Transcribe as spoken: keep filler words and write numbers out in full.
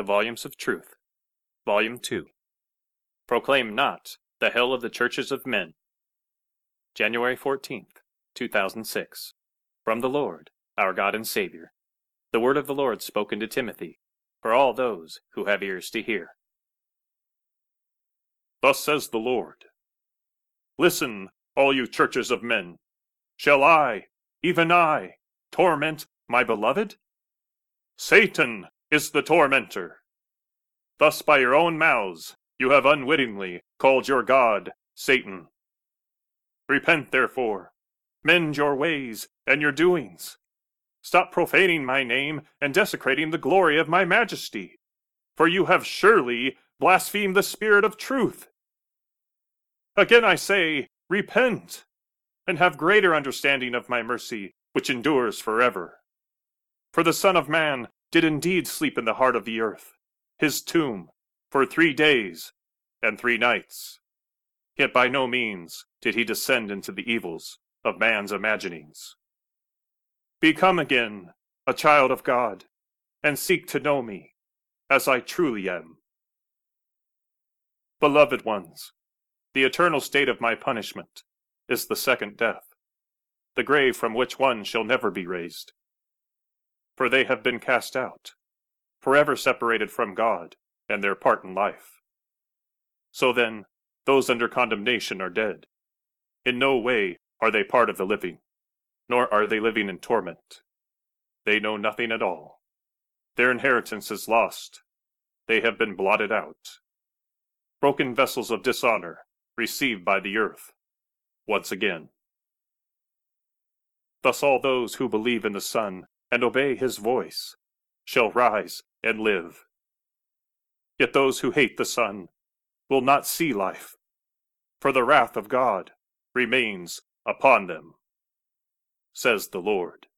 The Volumes of Truth, Volume two. Proclaim not the hell of the churches of men. January fourteenth, two thousand six. From the Lord, our God and Savior. The word of the Lord spoken to Timothy, for all those who have ears to hear. Thus says the Lord, listen, all you churches of men. Shall I, even I, torment my beloved? Satan is the tormentor. Thus by your own mouths you have unwittingly called your God Satan. Repent therefore, mend your ways and your doings. Stop profaning my name and desecrating the glory of my majesty, for you have surely blasphemed the Spirit of truth. Again I say, repent, and have greater understanding of my mercy, which endures forever. For the Son of Man did indeed sleep in the heart of the earth, his tomb, for three days and three nights. Yet by no means did he descend into the evils of man's imaginings. Become again a child of God, and seek to know me, as I truly am. Beloved ones, the eternal state of my punishment is the second death, the grave from which one shall never be raised. For they have been cast out, forever separated from God and their part in life. So then, those under condemnation are dead. In no way are they part of the living, nor are they living in torment. They know nothing at all. Their inheritance is lost. They have been blotted out. Broken vessels of dishonor, received by the earth, once again. Thus all those who believe in the Son and obey his voice shall rise and live. Yet those who hate the Son will not see life, for the wrath of God remains upon them, says the Lord.